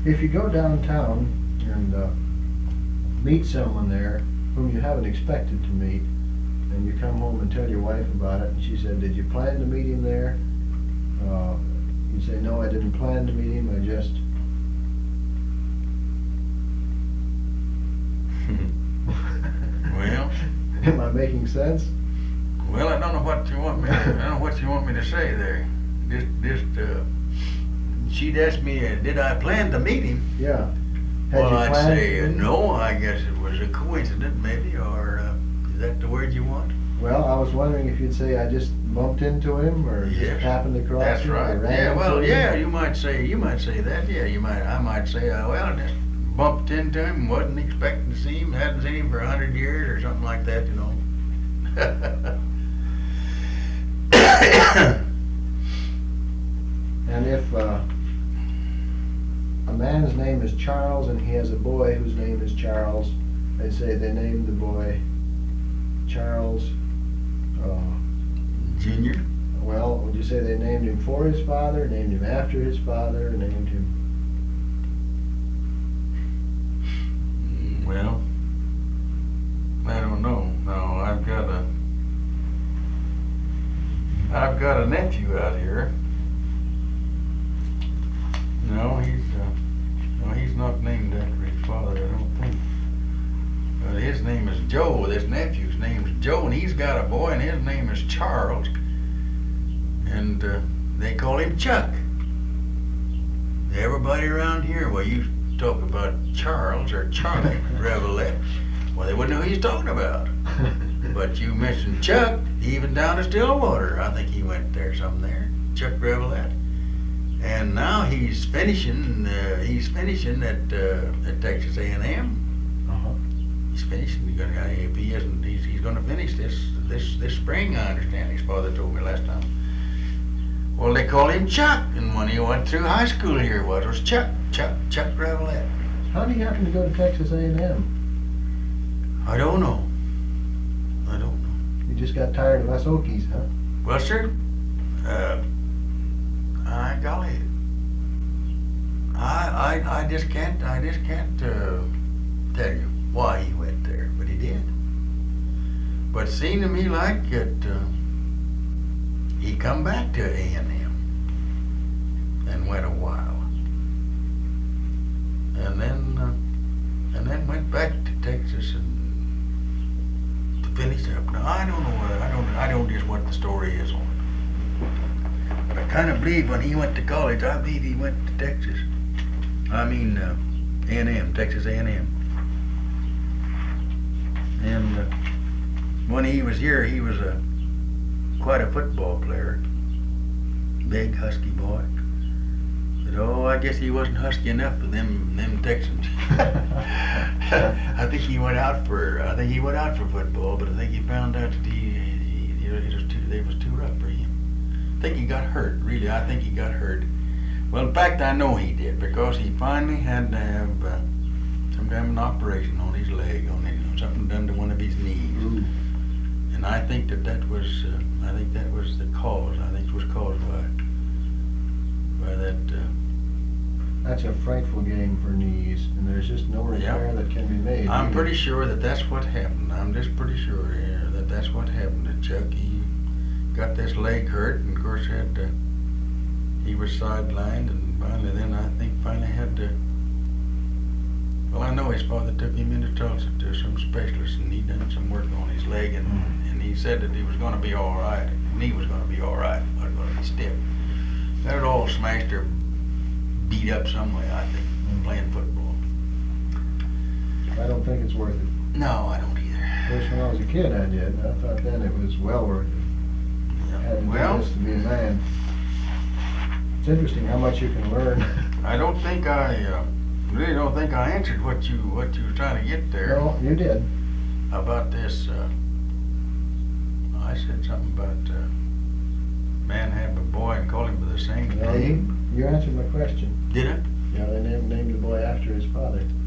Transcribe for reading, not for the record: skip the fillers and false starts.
If you go downtown and meet someone there whom you haven't expected to meet, and you come home and tell your wife about it, and she said, "Did you plan to meet him there?" You say, "No, I didn't plan to meet him, I just..." Well, am I making sense? Well, I don't know what you want me. I don't know what you want me to say there. She'd ask me, did I plan to meet him? Yeah. Had well, you I'd planned say to meet him? no. I guess it was a coincidence, maybe, or is that the word you want? Well, I was wondering if you'd say I just bumped into him, or Yes. just happened across That's him, right. or ran Yeah. into Well, him. yeah. You might say that. Yeah. I might say, well, I just bumped into him. Wasn't expecting to see him. Hadn't seen him for 100 years or something like that. You know. And if a man's name is Charles and he has a boy whose name is Charles, they say they named the boy Charles. Junior. Well, would you say they named him for his father, named him after his father, named him? Well, I don't know. No, I've got a nephew out here. No, he's not named after his father, I don't think. But his name is Joe. This nephew's name is Joe, and he's got a boy, and his name is Charles. And they call him Chuck. Everybody around here, well, you talk about Charles or Charlie Revelette, well, they wouldn't know who he's talking about. But you mentioned Chuck, even down to Stillwater. I think he went there, something there. Chuck Revelette. And now he's finishing. He's finishing at Texas A&M. Uh-huh. He's finishing. If he isn't, he's going to finish this spring. I understand. His father told me last time. Well, they call him Chuck, and when he went through high school here, what was Chuck Revelette. How did he happen to go to Texas A&M? I don't know. You just got tired of us Okies, huh? Well, sir, golly, I just can't tell you why he went there, but he did. But it seemed to me like it, he come back to A&M and went a while, and then went back to Texas and to finish up. Now I don't know I don't just what the story is on it. But I kind of believe when he went to college, I believe he went to Texas. I mean, A&M, Texas A&M. And when he was here, he was quite a football player. Big, husky boy. But I guess he wasn't husky enough for them Texans. I think he went out for football, but I think he found out that they was too rough for him. I think he got hurt, really. I think he got hurt. Well, in fact, I know he did, because he finally had to have some kind of an operation on his leg, something done to one of his knees. Ooh. And I think that was the cause. I think it was caused by that. That's a frightful game for knees, and there's just no repair that can be made. I'm pretty sure that's what happened. I'm just pretty sure that that's what happened to Chuck. He got this leg hurt, and of course he was sidelined, and finally had to. Well, I know his father took him into Tulsa to some specialist, and he done some work on his leg, and he said that he was going to be all right. His knee was going to be all right. It wasn't going to be stiff. That had all smashed or beat up some way, I think, playing football. I don't think it's worth it. No, I don't either. Of course, when I was a kid, I did. I thought then it was well worth it. Having done this to be a man. It's interesting how much you can learn. I really don't think I answered what you were trying to get there. No, you did. About this, I said something about man have a boy and call him by the same No, name. you answered my question. Did I? Yeah, they named the boy after his father.